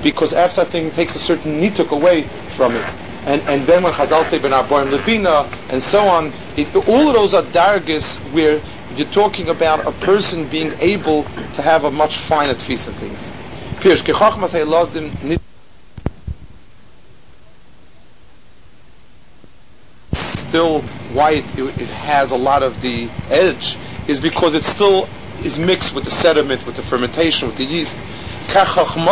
because after thinking takes a certain nituk away from it. And then when Chazal say ben aborim lebina and so on, all of those are dargis where you're talking about a person being able to have a much finer tfis of things. Pirush ki chachmas hayladim nit still why it has a lot of the edge is because it still is mixed with the sediment, with the fermentation, with the yeast. It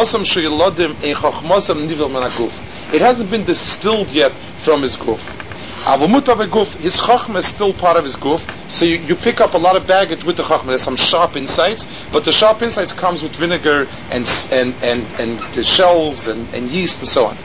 hasn't been distilled yet from his guf. His chachma is still part of his guf, so you pick up a lot of baggage with the chachma. There's some sharp insights, but the sharp insights comes with vinegar and the shells and yeast and so on.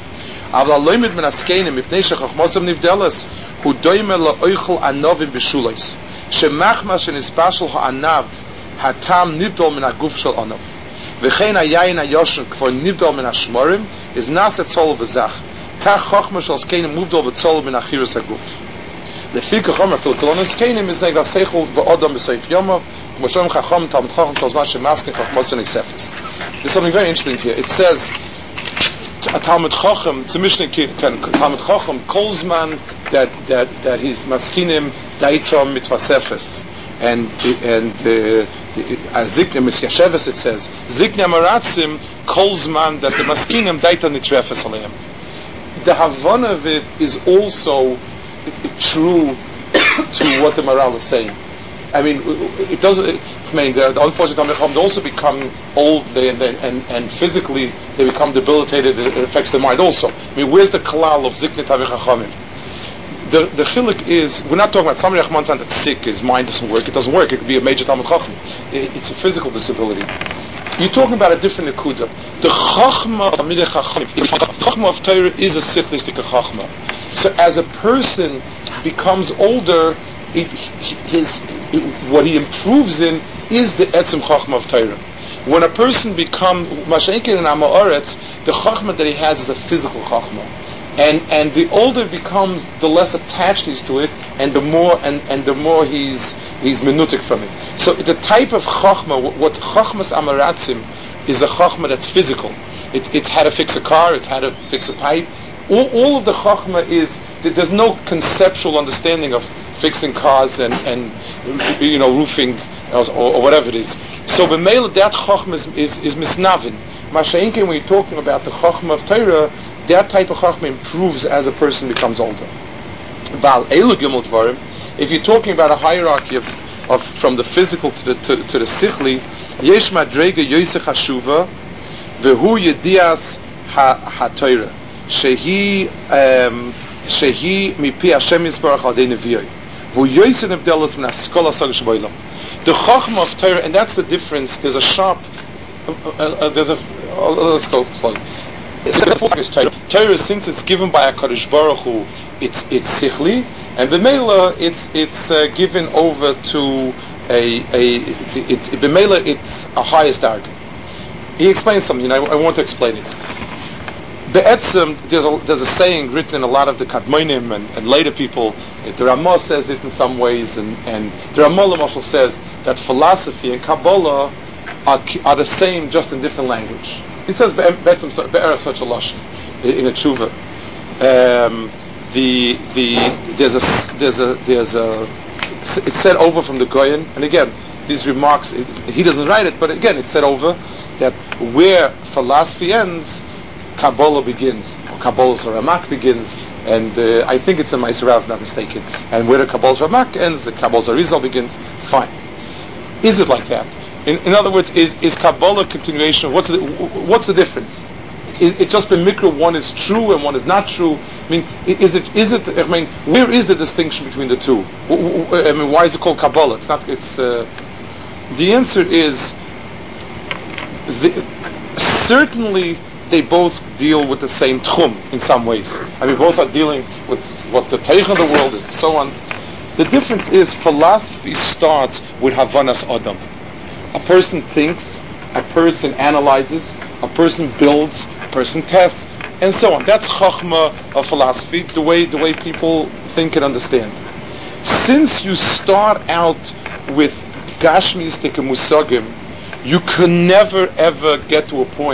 Hu doime la oichel anovim b'shulos shemachma shenisbashel ha'anav hatam nivdol min haguf shel anav v'chein hayayin hayoshen kfor nivdol min hashmorim is naset tzol v'zach kach chochma shel skenim muvdol v'tzol min achiras haguf lefi kachom afil kolonos skenim is negal seichel ba'odam b'seif yomov k'moshem chachom talmud chachom tozman shemasken chachmosen isefes. There's something very interesting here. It says a Talmud Chacham, it's a Mishnah Talmud Chacham, Kolzman that he's maskinim daitom mitvasefes, and Ziknem Misyasheves, it says Ziknem Maratzim Kolzman that the maskinim daitom nitrefes aleim. The Havana of it is also true to what the Maral is saying. I mean, it doesn't. I mean, unfortunately, they also become old, and physically they become debilitated. It affects the mind also. I mean, where's the kalal of ziknei tavei chachamim? The chiluk is, we're not talking about somebody that's sick, his mind doesn't work. It doesn't work. It could be a major talmid chacham. It's a physical disability. You're talking about a different nekuda. The chachma of talmidei chachamim, the chachma of Torah is a sichlistic chachma. So as a person becomes older, what he improves in is the etzem chachma of Torah. When a person becomes masha'inkin in Amoretz, the chachma that he has is a physical chachma, and the older it becomes, the less attached he's to it, and the more he's menutik from it. So the type of chachma, what chachmas amaratzim, is a chachma that's physical. It's how to fix a car, it's how to fix a pipe. All of the chachma is, there's no conceptual understanding of fixing cars and roofing or whatever it is. So b'meila that chachma is misnavin. Masha'inkin, when you're talking about the chachma of Torah, that type of chachma improves as a person becomes older. Bal elu gimel dvarim, if you're talking about a hierarchy of from the physical to the sichli, yesh madrega yosech hashuva v'hu yedias ha-Torah shehi mipi Hashem yisbarach al dei neviyai v'hu yosef nevdelos min haskola saga sheboilam. The chachma of Torah, and that's the difference. There's a sharp. Let's go slowly. Torah, since it's given by HaKadosh Baruch Hu, it's sichli, and b'meila it's given over to b'meila it's a highest argument. He explains something. I want to explain it. Be'etzem, there's a saying written in a lot of the Kadmonim and later people. The Ramah says it in some ways, and the Ramah Lamashal says that philosophy and Kabbalah are the same, just in different language. He says be'etzem be'erech such a lashon in a tshuva. It's said over from the Goyen, and again these remarks he doesn't write it, but again it's said over that where philosophy ends, Kabbalah begins, or Kabbalah's Ramak begins, and I think it's in Ma'aseh, if not mistaken. And where the Kabbalah's Ramak ends, the Kabbalah's Arizal begins. Fine. Is it like that? In other words, is Kabbalah continuation? What's the difference? It's just the mikra, one is true and one is not true. I mean, is it? I mean, where is the distinction between the two? I mean, why is it called Kabbalah? It's not. It's the answer is certainly. They both deal with the same tchum in some ways. I mean, both are dealing with what the teich of the world is, and so on. The difference is philosophy starts with Havanas Adam. A person thinks, a person analyzes, a person builds, a person tests, and so on. That's chachma of philosophy, the way people think and understand. Since you start out with gashmistik and musagim, you can never ever get to a point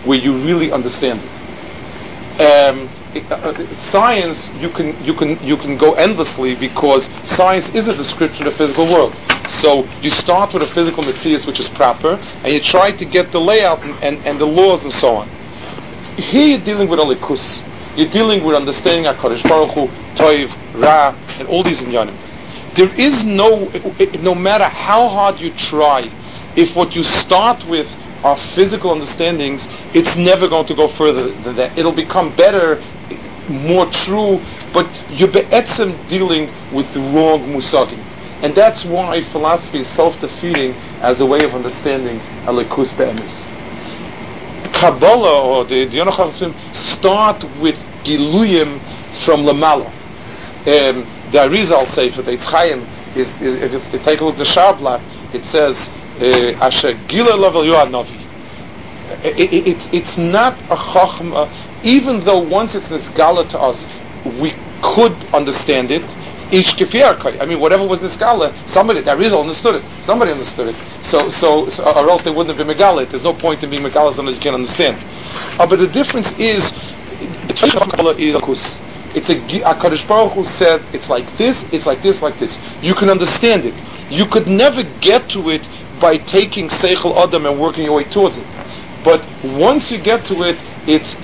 where you really understand it. Science, you can go endlessly, because science is a description of the physical world. So you start with a physical metzius which is proper, and you try to get the layout and the laws and so on. Here you're dealing with a likus. You're dealing with understanding HaKadosh Baruch Hu, Toiv, Ra, and all these inyanim. There is no matter how hard you try, if what you start with are physical understandings, it's never going to go further than that. It'll become better, more true, but you're be'etzem dealing with the wrong musagim. And that's why philosophy is self-defeating as a way of understanding Elikus Be'emes. Kabbalah, or the Yonachav start with Giluyim from Lamala. The Arizal Sefer, the Eitz Chaim, is if you take a look at the Sharblat, it says, Asher Gila Level Yoad Novi. It's not a Chachma, even though once it's Nisgala to us, we could understand it. I mean, whatever was Nisgala, somebody, the Arizal understood it. Somebody understood it. So, or else they wouldn't have been Megalit. There's no point in being Megalit unless you can't understand. But the difference is, the Kabbalah is a kus. It's HaKadosh Baruch Hu said, it's like this, it's like this, like this. You can understand it. You could never get to it by taking Seichel Adam and working your way towards it. But once you get to it, it's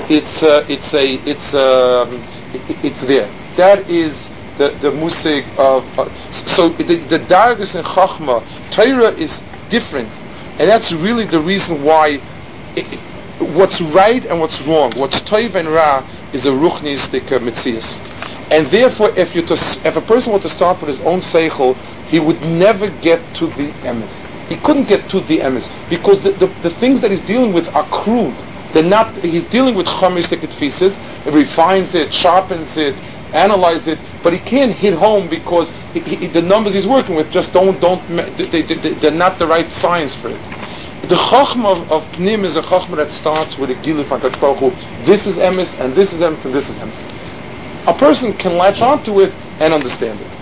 there. That is the musig of so the dargus in Chachma, Torah is different, and that's really the reason why what's right and what's wrong, what's Toiv and Ra, is a ruchnistic metzias. And therefore, if a person were to start with his own seichel, he would never get to the emes. He couldn't get to the emes because the things that he's dealing with are crude. They're not. He's dealing with chomistic tfises, refines it, sharpens it, analyzes it, but he can't hit home because the numbers he's working with just they're not the right science for it. The Chachma of Pnim is a Chachma that starts with a Gilui from HaKadosh Baruch Hu. This is emes, and this is emes, and this is emes. A person can latch onto it and understand it.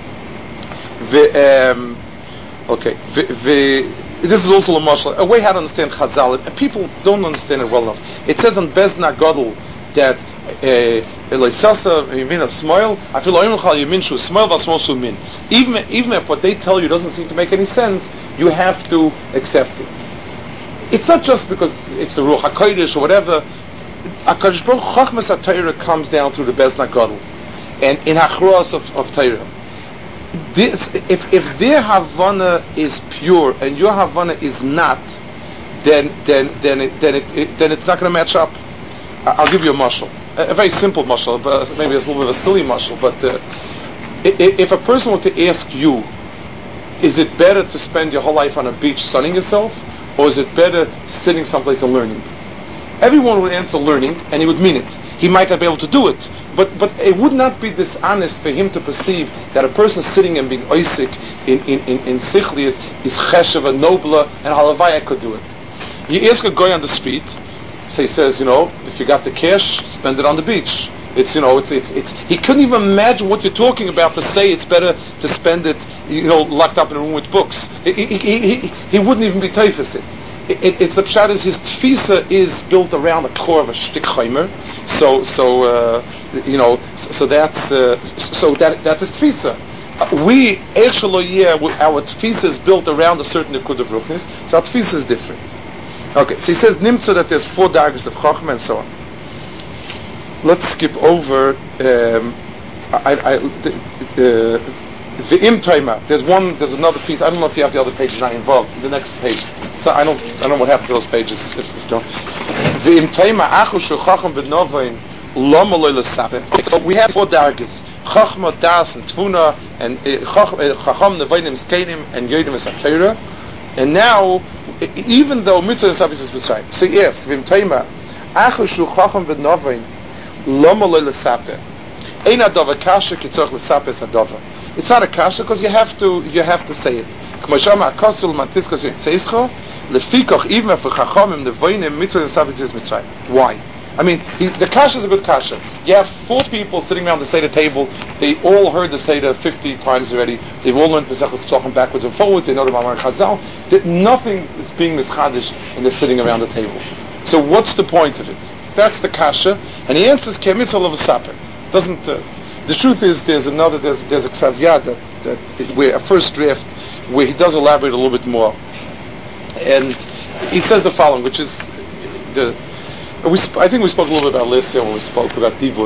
This is also a mashal, a way how to understand Chazal. People don't understand it well enough. It says on Bezna Gadol that even if what they tell you doesn't seem to make any sense, you have to accept it. It's not just because it's a Ruach HaKodesh or whatever. HaKadosh Baruch Hu Chachmas HaTorah comes down through the Bezna Gadol, and in Hachros of Torah. If their Havana is pure and your Havana is not, then it's not going to match up. I'll give you a mashal, a very simple mashal, but maybe it's a little bit of a silly mashal. But if a person were to ask you, is it better to spend your whole life on a beach sunning yourself, or is it better sitting someplace and learning? Everyone would answer learning, and he would mean it. He might not be able to do it, but it would not be dishonest for him to perceive that a person sitting and being oisik in sichli is cheshev and nobler, and halavaya could do it. You ask a guy on the street, so he says, if you got the cash, spend it on the beach. It's he couldn't even imagine what you're talking about to say it's better to spend it, locked up in a room with books. He wouldn't even be teifus it. It's the pshat is his tfisa is built around the core of a shtik chaimer. So that's his tfisa. We our tfisa is built around a certain nikud of ruchnis, so our tfisa is different. Okay, so he says nimtza that there's 4 dargos of chachma and so on. Let's skip over the imtaima. There's another piece. I don't know if you have the other pages not involved. The next page. So I don't know what happened to those pages. If you don't. The imtaima achu shechacham b'novain lama lo l'sapeh. So we have 4 dargos: chachma, das, and tfuna, and chacham nevainim skeinim and yodim esatera. And now, even though mitzvah and sabbath is beside, so yes, v'imtaima achu shechacham b'novain lama lo l'sapeh. Ein adava kasha kitzorch l'sapeh es adava. It's not a kasha because you have to say it. Even for chachamim nevainim mitzvah and sabbath is mitzvah. Why? I mean, the kasha is a good kasha. You have 4 people sitting around the Seder table. They all heard the Seder 50 times already. They've all learned Pesachas Pesachim backwards and forwards. They know the Mamar Chazal. That nothing is being mischadish and they're sitting around the table. So what's the point of it? That's the kasha, and he answers Kemitzvah of a saper. Doesn't the truth is there's a Ksav Yad where a first draft where he does elaborate a little bit more, and he says the following, which is I think we spoke a little bit about this when we spoke about Dibur.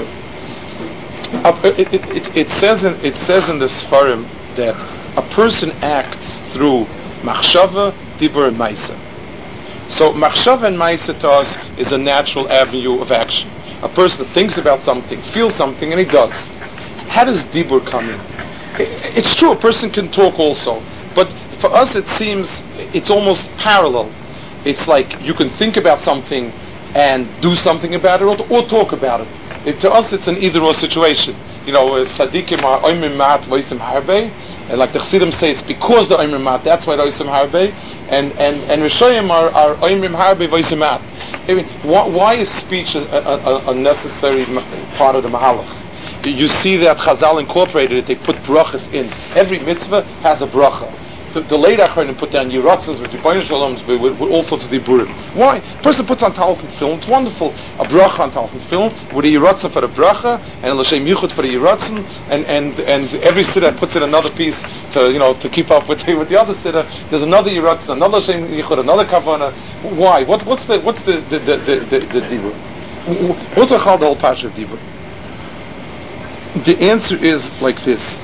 It says in the Sfarim that a person acts through Machshava, Dibur, and Maisa. So Machshava and Maisa to us is a natural avenue of action. A person thinks about something, feels something, and he does. How does Dibur come in? It's true, a person can talk also, but for us it seems it's almost parallel. It's like you can think about something and do something about it, or talk about it. To us it's an either-or situation. You know, tzaddikim are oimrim mat v'osim harbe, and like the Chassidim say, it's because the oimrim mat, that's why the osim harbe, and Rishayim are oimrim harbe v'osim mat. I mean, why is speech a necessary part of the mahalach? You see that Chazal incorporated it, they put brachas in. Every mitzvah has a bracha. The late Achronim put down Yiratzas with Ribono Shel Olam with all sorts of diburim. Why? A person puts on Talis and film, it's wonderful. A bracha on Talis and film with a Yiratzah for the bracha and a L'Shem Yichud for the Yiratzah, and every siddha puts in another piece to keep up with the other siddha. There's another Yiratzah, another L'Shem Yichud, another Kavana. Why? What's the dibur? What's the whole parsha of dibur? The answer is like this.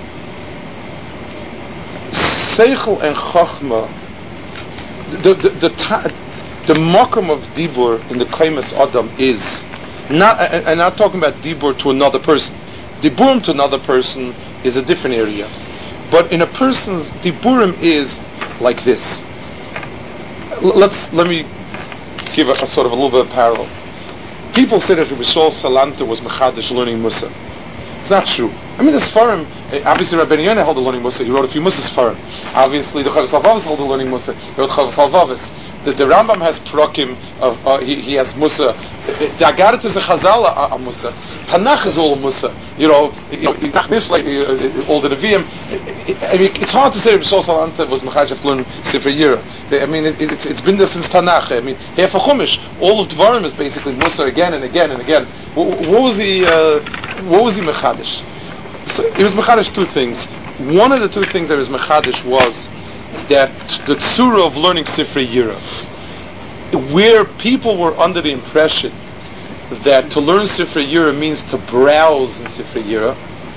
Seichel and Chachma, the makom of Dibur in the Kaimas Adam is not, and I'm not talking about Dibur to another person. Diburim to another person is a different area. But in a person's, Diburim is like this. Let me give a sort of a little bit of parallel. People say that Rabbi Shaul Salanta was Mechadish learning Musa. It's not true. I mean, the Sfarim, obviously Rabbi Yonah held a learning Musa. He wrote a few Musa Sfarim. Obviously, the Chavos Halvavis held a learning Musa. He wrote Chavos Halvavis. The Rambam has Prokim, he has Musa. The Agarit is a Chazal a Musa. Tanakh is all a Musa. Tanakh like all the Nevi'im. I mean, it's hard to say Rabbi Shaul Salanta was Mechadish to learn Sifrei Yira. I mean, it's been there since Tanakh. I mean, half a Chumash, all of Dvarim is basically Musa again and again and again. What was he Mechadish? So he was Mechadish two things. One of the two things that was Mechadish was that the tzura of learning Sifrei Yira, where people were under the impression that to learn Sifrei Yira means to browse in Sifrei Yira.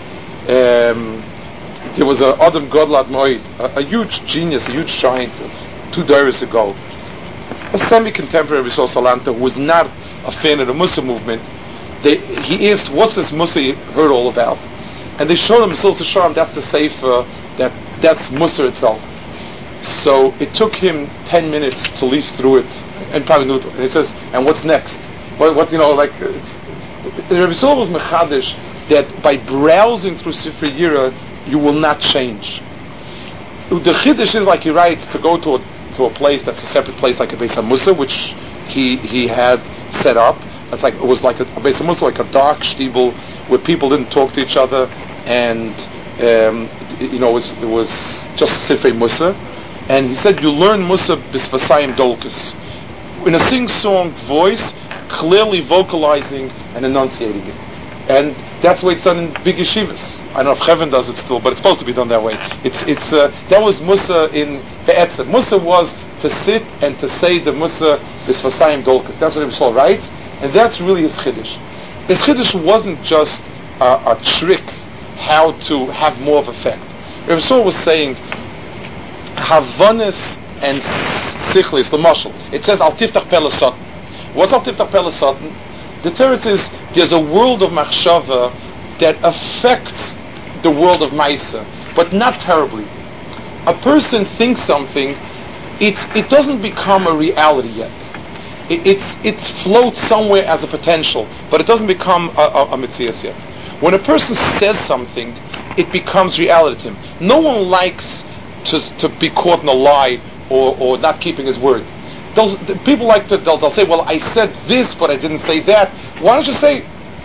There was a Adam Godlad Moed, a huge genius, a huge giant of 2 days ago, a semi-contemporary Rabbi Shaul Salanta who was not a fan of the Musa movement. He asked, what's this Musa you heard all about? And they showed him Mesillas Yesharim, that's the Sefer, that's Musa itself. So it took him 10 minutes to leaf through it, and probably knew it. And he says, and what's next? Rabbi Shaul was mechadish that by browsing through Sifrei Yira, you will not change. The chiddush is, like he writes, to go to a place that's a separate place, like a Beis HaMusa, which he had set up. It was like a Beis HaMusa, like a dark shtibel where people didn't talk to each other, and it was just Sifrei Musa. And he said, you learn Musa bisvasayim dolkus, in a sing-song voice, clearly vocalizing and enunciating it. And that's the way it's done in big yeshivas. I don't know if Chevron does it still, but it's supposed to be done that way. That was Musa in Be'etzem. Musa was to sit and to say the Musa bisvasayim dolkus. That's what Rabbi Shaul writes, and that's really his chiddush. His chiddush wasn't just a trick how to have more of effect. Rabbi Shaul was saying, Havanis and Sichlis, the mashal. It says Al Tiftach Pele Satan. What's Al Tiftach Pele Satan? The teretz is there's a world of machshava that affects the world of Maisa, but not terribly. A person thinks something, it doesn't become a reality yet. It floats somewhere as a potential, but it doesn't become a mitzias yet. When a person says something, it becomes reality to him. No one likes to be caught in a lie or not keeping his word. People like they'll say, well, I said this, but I didn't say that. Why don't you say,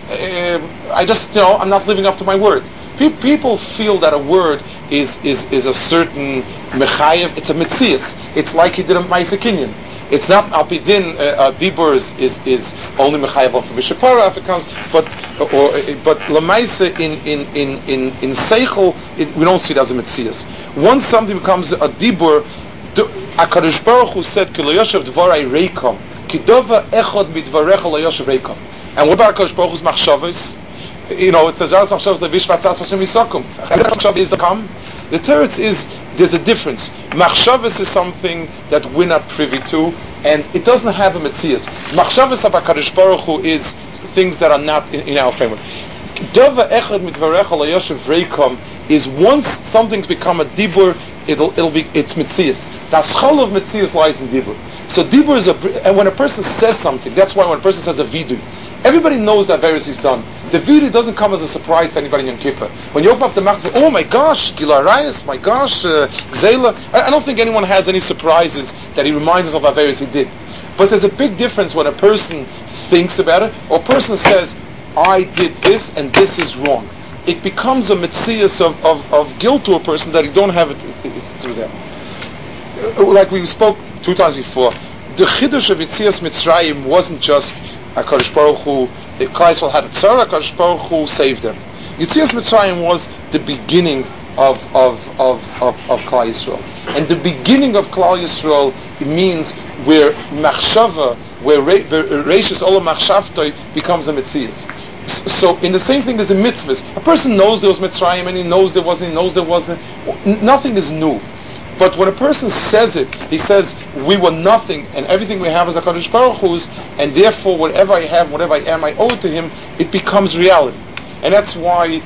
I'm not living up to my word. People feel that a word is a certain mechayev, it's a mitzias. It's like he did a Ma'aseh Kinyan. It's not Alpidin. Dibur is only mechayav for b'shapara if it comes, but lemaisa in seichel we don't see it as a mitzias. Once something becomes a dibur, HaKadosh Baruch Hu said, "Ki lo yoshev dvarai reikom, ki dova echad midvarecha lo yoshev reikom." And what about HaKadosh Baruch Hu's machshavos? It says, "Machshavos is the come." The teretz is there's a difference. Machshavos is something that we're not privy to, and it doesn't have a metzias. Machshavos of HaKadosh Baruch Hu is things that are not in our framework. Dova echad midvarecha lo yoshev reikom is once something's become a dibur, it's mitzias. The schol of mitzias lies in dibur. So dibur is and when a person says something, that's why when a person says a vidu, everybody knows that virus is done. The vidu doesn't come as a surprise to anybody in Yom Kippur. When you open up the mouth and say, "Oh my gosh, Gila Rayas, my gosh, Gzela," I don't think anyone has any surprises that he reminds us of a virus he did. But there's a big difference when a person thinks about it, or a person says, "I did this and this is wrong." It becomes a mitzias of guilt to a person that he don't have it through them. Like we spoke 2 times before, the Chiddush of Yitzias Mitzrayim wasn't just HaKadosh Baruch Hu, Klal Yisrael had a tzara, HaKadosh Baruch Hu saved them. Yitzias Mitzrayim was the beginning of Klal Yisrael. And the beginning of Klal Yisrael, it means where Machshava, where Reishis Olam Machshavtoi becomes a Mitzias. So in the same thing, there's a mitzvahs. A person knows there was Mitzrayim and he knows there wasn't, nothing is new. But when a person says it, he says, "We were nothing, and everything we have is HaKadosh Baruch Hu's, and therefore whatever I have, whatever I am, I owe it to Him." It becomes reality, and that's why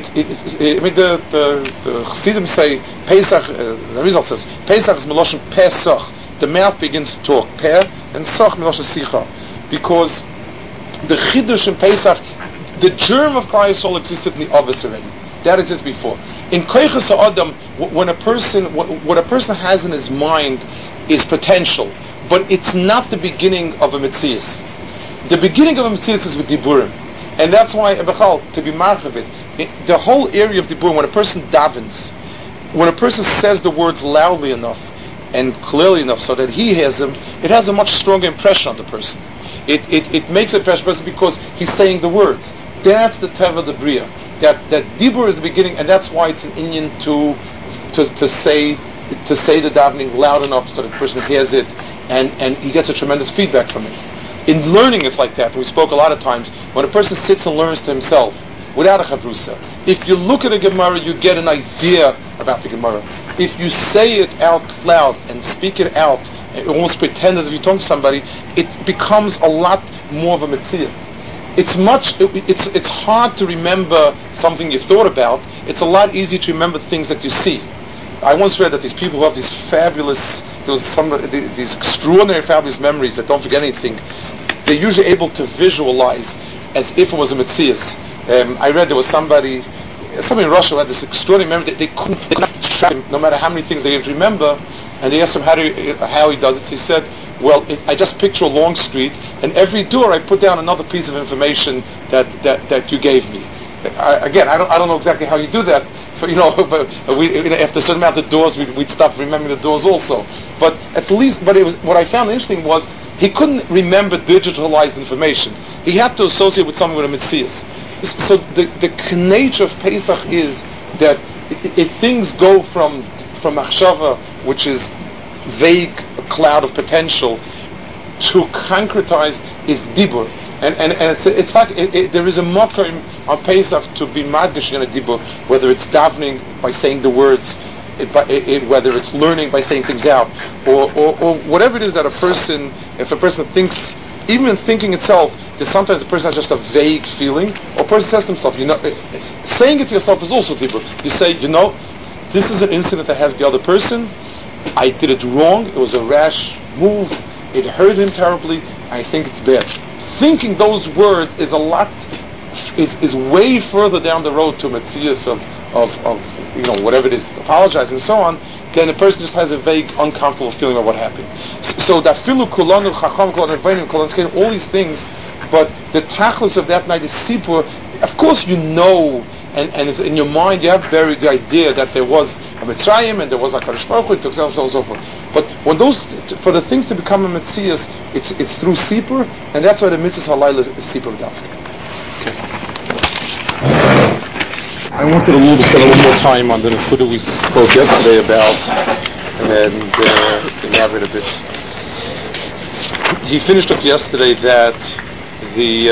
the Chassidim say Pesach. The Rizal says Pesach is Meloshen Pesach. The mouth begins to talk, Peh, and Sach Meloshen Sicha, because the Chiddush in Pesach, the germ of Klal Yisrael existed in the Avos already. That exists before. In Koiches Ha'adam, what a person has in his mind is potential, but it's not the beginning of a Metzias. The beginning of a Metzias is with Diburim. And that's why, Bechal, to be marchav it, the whole area of Diburim, when a person davens, when a person says the words loudly enough and clearly enough so that he has them, it has a much stronger impression on the person. It makes an impression on the person because he's saying the words. That's the Teva the Bria. That Dibur is the beginning, and that's why it's an Inyan to say the davening loud enough so the person hears it, and he gets a tremendous feedback from it. In learning, it's like that. We spoke a lot of times when a person sits and learns to himself without a chavrusa. If you look at a Gemara, you get an idea about the Gemara. If you say it out loud and speak it out, and almost pretend as if you're talking to somebody, it becomes a lot more of a metzias. It's hard to remember something you thought about. It's a lot easier to remember things that you see. I once read that these people who have these these extraordinary fabulous memories that don't forget anything, they're usually able to visualize as if it was a metzias. I read there was somebody in Russia who had this extraordinary memory that they couldn't track him, no matter how many things they didn't remember, and they asked him how he does it. So he said, "Well, I just picture a long street, and every door I put down another piece of information that you gave me." I don't know exactly how you do that, but after a certain amount of doors, we'd stop remembering the doors also. But at least, what I found interesting was he couldn't remember digitalized information. He had to associate with something with a mitzias. So the nature of Pesach is that if things go from machshava, which is vague, a cloud of potential, to concretize is dibur, and it's like there is a mocker on Pesach to be madgish in a dibur, whether it's davening by saying the words, whether it's learning by saying things out, or whatever it is that if a person thinks, even in thinking itself, there's sometimes a person has just a vague feeling, or a person says to himself, saying it to yourself is also dibur. You say, this is an incident that has the other person. I did it wrong. It was a rash move. It hurt him terribly. I think it's bad. Thinking those words is is way further down the road to metzias of whatever it is, apologizing and so on. Then a person just has a vague, uncomfortable feeling of what happened. So that filu kulanu chacham all these things, but the tachlis of that night is sipur. Of course, and it's in your mind you have buried the idea that there was a Mitzrayim and there was a Kadosh Baruch Hu, and so on and so forth. But when those, for the things to become a Metzias, it's through Sipur, and that's why the Mitzvah Halayla is Sipur Dafka. I wanted to spend a little more time on the Nekuda we spoke yesterday about, and elaborate a bit. He finished up yesterday that the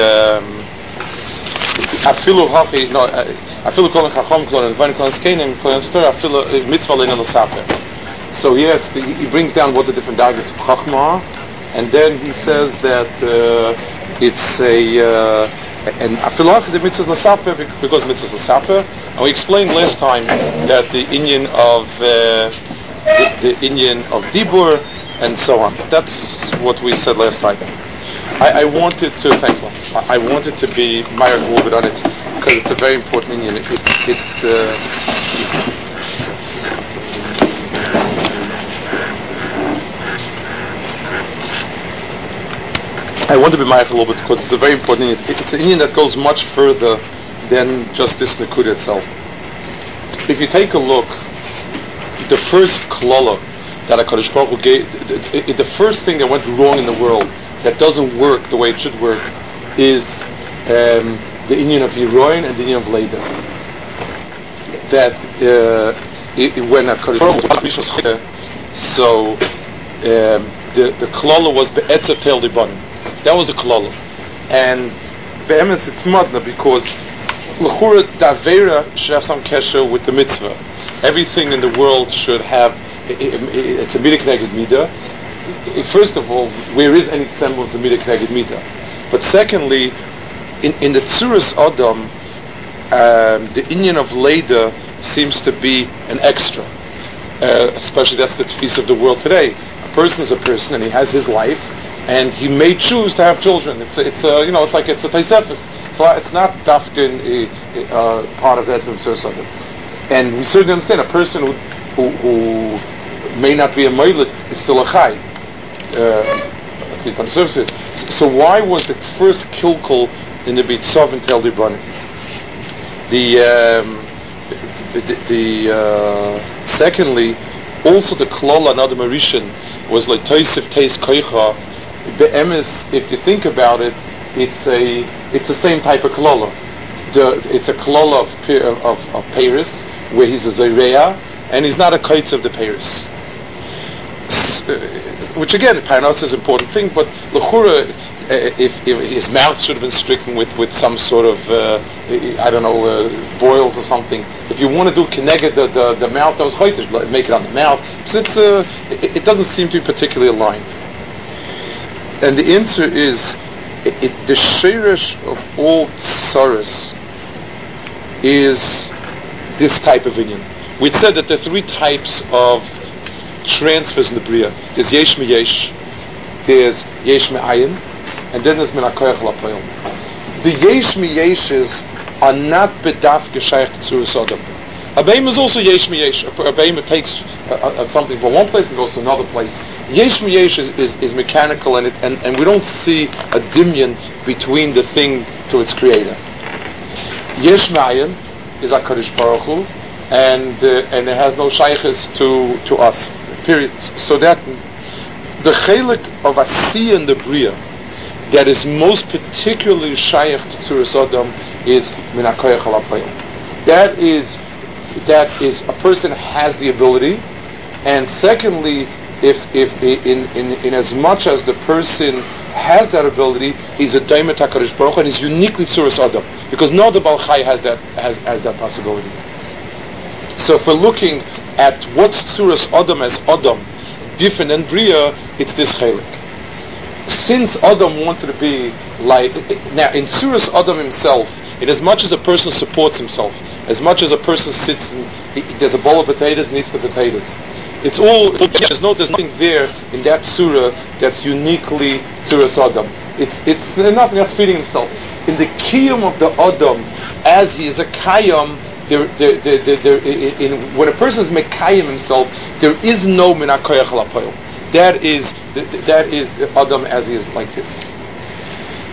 afilu hachi no afilu kolen chacham kolen vayne kolen skenim kolen stor afilu mitzvah lein l'saper. So yes, he brings down what the different dargos of chachma are, and then he says that it's a and afilu hachi the mitzvah l'saper because mitzvah l'saper, and we explained last time that the inyan of the inyan of dibur and so on. That's what we said last time. I wanted to, thanks a lot. I wanted to be mired a little bit on it because it's a very important inyan. I want to be mired a little bit because it's a very important inyan. It's an inyan that goes much further than just this Nekuda itself. If you take a look, the first klala that HaKadosh Baruch Hu gave, the first thing that went wrong in the world, that doesn't work the way it should work, is the inyan of Yeroin and the inyan of Leda. That when HaKadosh Baruch Hu was so the klala was be'etzav teil dibanim. That was the klala. And be'emes it's madna because l'chura davera should have some kesher with the mitzvah. Everything in the world should have, it's a midah k'neged midah. First of all, where is any semblance of midah k'neged midah? But secondly, in the Tzuras Adam, the inyan of Leda seems to be an extra. Especially that's the tefis of the world today. A person is a person, and he has his life, and he may choose to have children. It's like it's a taisefis. It's not dafkin part of that Tzuras Adam. And we certainly understand a person who may not be a moiled is still a chai, at least on the surface. So why was the first kilkul in the Bitzav and Tel Dibranim? Secondly, also the klala and Adam Arishan was like Toisif Teis Koicha. Be'emes, if you think about it, it's the same type of klala. It's a klala of Paris, where he's a Zoreya, and he's not a kaitz of the Paris. Which again, Parnas is an important thing, but l'chura, if his mouth should have been stricken with some sort of, boils or something. If you want to do keneged the mouth, that was chaytish, make it on the mouth. So it doesn't seem to be particularly aligned. And the answer is, the sheirish of all tsaris is this type of inyan. We'd said that there are three types of transfers in the Bria. There's Yesh Me-Yesh, there's Yesh Me-Ayin, and then there's Min HaKoyach L'Apoel. The Yesh Me-Yeshes are not bedaf geshayach to Tzuras Adam. A beim is also Yesh Me-Yesh. A beim takes something from one place and goes to another place. Yesh Me-Yesh is mechanical, and we don't see a dimyan between the thing to its creator. Yesh Me-Ayin is HaKadosh Baruch Hu, and it has no shaykhs to us. Period. So that the chelik of Asiyah in the Bria that is most particularly shaykh to Tzuras Adam is Min HaKoyach L'Apoel. That is a person has the ability, and secondly, if in as much as the person has that ability, he's a Daimet HaKadosh Baruch Hu, and he's uniquely Tzuras Adam, because no other Baal Chai has that possibility. So if we're looking at what's Tzuras Adam as Adam, different than Bria, it's this chelik. Since Adam wanted to be like, now in Tzuras Adam himself, in as much as a person supports himself, as much as a person sits and there's a bowl of potatoes, needs the potatoes. It's all, there's nothing there in that surah that's uniquely Tzuras Adam. It's nothing that's feeding himself. In the kiyum of the Adam, as he is a kayam, when a person is mekayim himself, there is no min hakoyach l'Apoel. That is Adam as he is like this.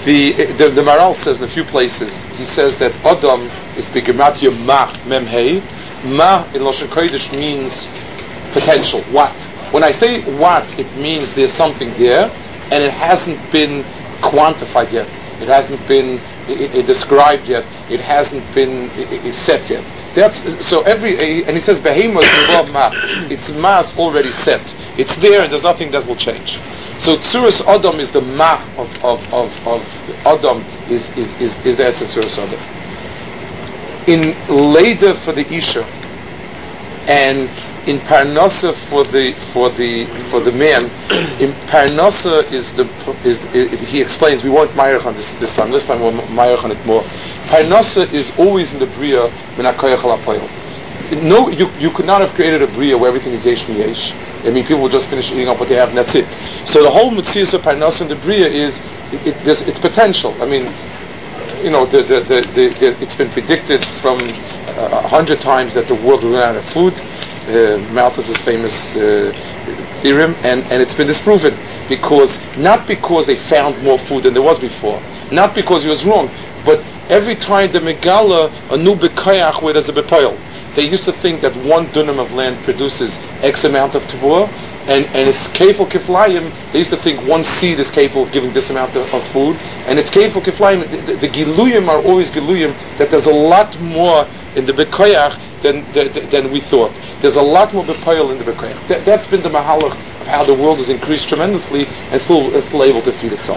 The Maral says in a few places, he says that Adam is begematria ma memhei. Ma in Lashon Kodesh means potential. What? When I say what, it means there's something there, and it hasn't been quantified yet. It hasn't been described yet. It hasn't been set yet. That's so and he says behemoth above ma. Its ma is already set. It's there, and there's nothing that will change. So Tzuras Adam is the ma of Adam is the Etzem Tzuras Adam. In Leda for the Isha, and in Parnasa for the man, in Parnasa he explains, we weren't Mayach on this time. This time we're Mayach on it more. Parnasa is always in the Bria min hakoyach al hapoel. No, you could not have created a Bria where everything is yesh mi yesh. I mean, people will just finish eating up what they have and that's it. So the whole Metzias of Parnasa in the Bria is it's potential. I mean, you know, it's been predicted from 100 times that the world will run out of food. Malthus's famous theorem, and it's been disproven not because they found more food than there was before, not because he was wrong, but every time the Megala a new bekayach where there's a bepoil. They used to think that 1 dunam of land produces X amount of tavur, and it's kefil kiflayim. They used to think 1 seed is capable of giving this amount of food, and it's kefil kiflayim. The giluyim are always giluyim that there's a lot more in the bekoyach than we thought. There's a lot more bepoil in the bekoyach. That's been the mahalach of how the world has increased tremendously and still able to feed itself.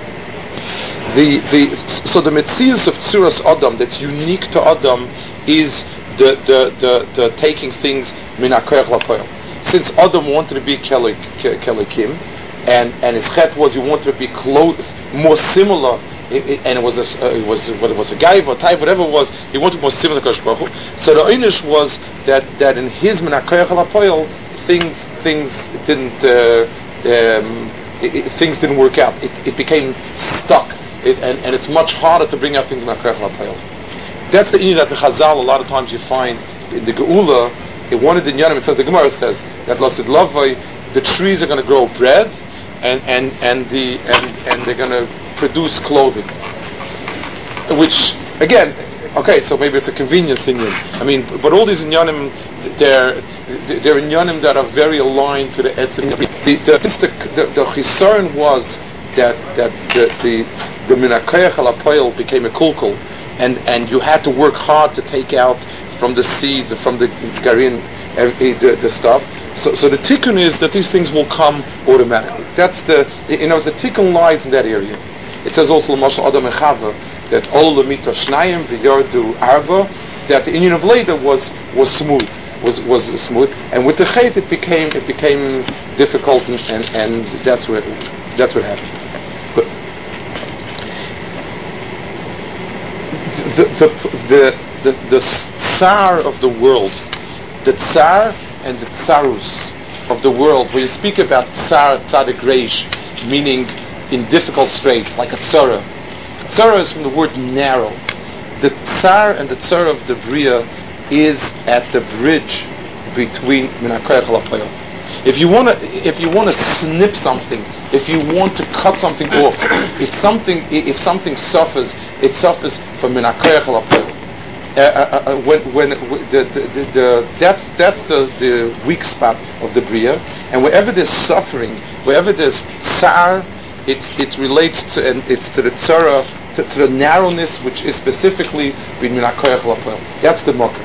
So the metzias of Tzuras Adam that's unique to Adam is the taking things min hakoyach lapoil. Since Adam wanted to be kelikim, and his chet was he wanted to be clothes more similar, and it was a gaiva, a type, whatever it was, he wanted more similar to Kodesh Baruch Hu. So the einish was that in his min hakoyach lapoil things didn't work out. It became stuck, and it's much harder to bring out things min hakoyach lapoil. That's the inyan that the Chazal a lot of times you find in the Geula. In one of the Inyanim, it says, the Gemara says that Lasid Lavai, the trees are going to grow bread, and they're going to produce clothing. Which again, okay, so maybe it's a convenience Inyan. I mean, but all these Inyanim, they're Inyanim that are very aligned to the Etzim. The Chisaron was that the min hakoyach al hapoel became a kulkul. And you had to work hard to take out from the seeds and from the garin the stuff. So the tikkun is that these things will come automatically. That's the tikkun lies in that area. It says also l'mashal Adam and Chava that ol lemita shnayim v'yardu arva, that the inyan of Leda was smooth, was smooth, and with the chait it became difficult, and that's what happened. Good. The tsar of the world, the tsar and the tsarus of the world, where you speak about tsar tzadik reish, meaning in difficult straits, like a tzara. Tzara is from the word narrow. The tsar and the tsar of the bria is at the bridge between min hakoyach al hapoel. If you want to snip something, if you want to cut something off, if something suffers, it suffers from min hakoyach al hapoel. That's the weak spot of the bria, and wherever there's suffering, wherever there's tsar, it relates to, and it's to the tzara, to the narrowness, which is specifically min hakoyach al hapoel. That's the mocker.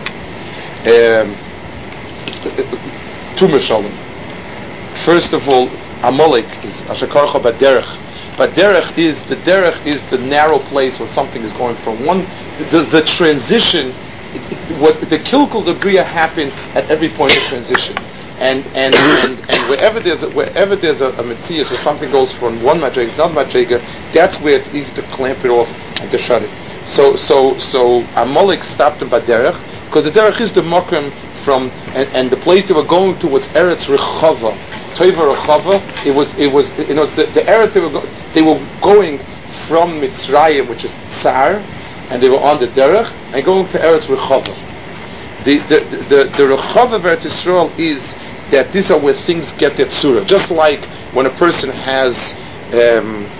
Tumah shalom. First of all, Amalek is Ashakarcha Baderech. Baderech is the narrow place where something is going from one. The transition, what the kilkul the bria happened at every point of transition, and wherever there's a metzias where something goes from one madrega to another madrega, that's where it's easy to clamp it off and to shut it. So Amalek stopped in Baderech because the derech is the makram from and the place they were going to was Eretz Rechava. Toiva Rechava, it was the Eretz they were going from Mitzrayim, which is Tsar, and they were on the derech and going to Eretz Rechava. The Rechava of Eretz Yisrael is that these are where things get their tzura. Just like when a person has